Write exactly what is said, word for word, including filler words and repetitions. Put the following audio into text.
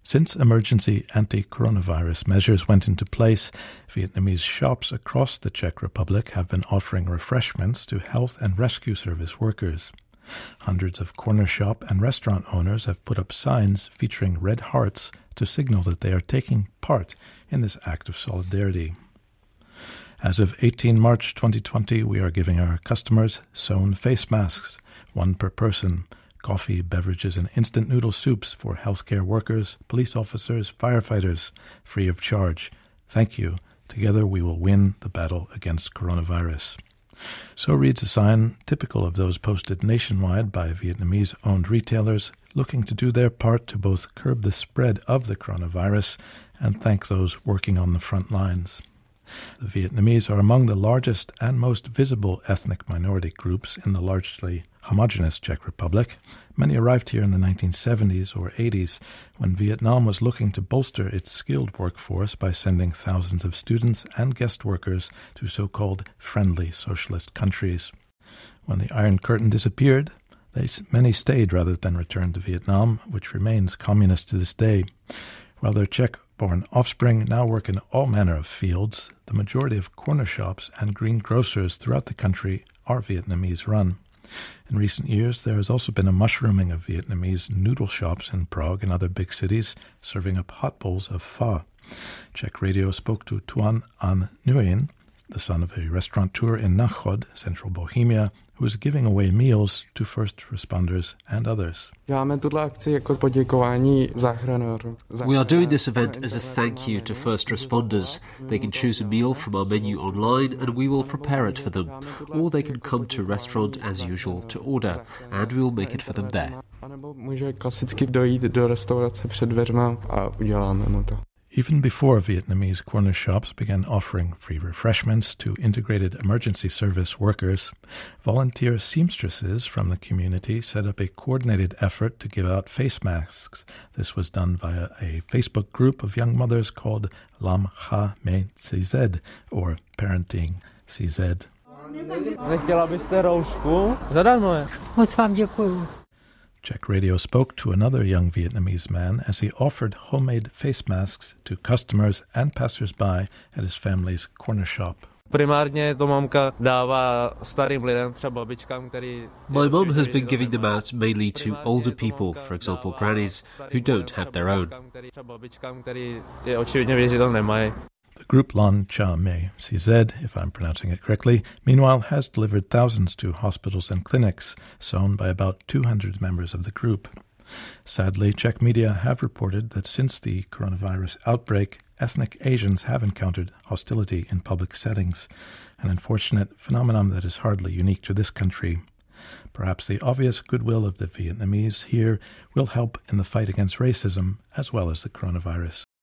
Since emergency anti-coronavirus measures went into place, Vietnamese shops across the Czech Republic have been offering refreshments to health and rescue service workers. Hundreds of corner shop and restaurant owners have put up signs featuring red hearts to signal that they are taking part in this act of solidarity. As of the eighteenth of March twenty twenty, we are giving our customers sewn face masks, one per person, coffee, beverages, and instant noodle soups for healthcare workers, police officers, firefighters, free of charge. Thank you. Together we will win the battle against coronavirus. So reads a sign typical of those posted nationwide by Vietnamese-owned retailers looking to do their part to both curb the spread of the coronavirus and thank those working on the front lines. The Vietnamese are among the largest and most visible ethnic minority groups in the largely homogeneous Czech Republic. Many arrived here in the nineteen seventies or eighties when Vietnam was looking to bolster its skilled workforce by sending thousands of students and guest workers to so-called friendly socialist countries. When the Iron Curtain disappeared, they, many stayed rather than returned to Vietnam, which remains communist to this day. While their Czech-born offspring now work in all manner of fields, the majority of corner shops and green grocers throughout the country are Vietnamese-run. In recent years, there has also been a mushrooming of Vietnamese noodle shops in Prague and other big cities, serving up hot bowls of pho. Czech radio spoke to Tuan An Nguyen, the son of a restaurateur in Náchod, central Bohemia, who is giving away meals to first responders and others. We are doing this event as a thank you to first responders. They can choose a meal from our menu online and we will prepare it for them. Or they can come to a restaurant as usual to order and we will make it for them there. Even before Vietnamese corner shops began offering free refreshments to integrated emergency service workers, volunteer seamstresses from the community set up a coordinated effort to give out face masks. This was done via a Facebook group of young mothers called Lam Ha Me C Z, or Parenting C Z. Czech radio spoke to another young Vietnamese man as he offered homemade face masks to customers and passers-by at his family's corner shop. My mom has been giving them out mainly to older people, for example grannies, who don't have their own. The group Lan Cha Me C Z, if I'm pronouncing it correctly, meanwhile has delivered thousands to hospitals and clinics, sewn by about two hundred members of the group. Sadly, Czech media have reported that since the coronavirus outbreak, ethnic Asians have encountered hostility in public settings, an unfortunate phenomenon that is hardly unique to this country. Perhaps the obvious goodwill of the Vietnamese here will help in the fight against racism as well as the coronavirus.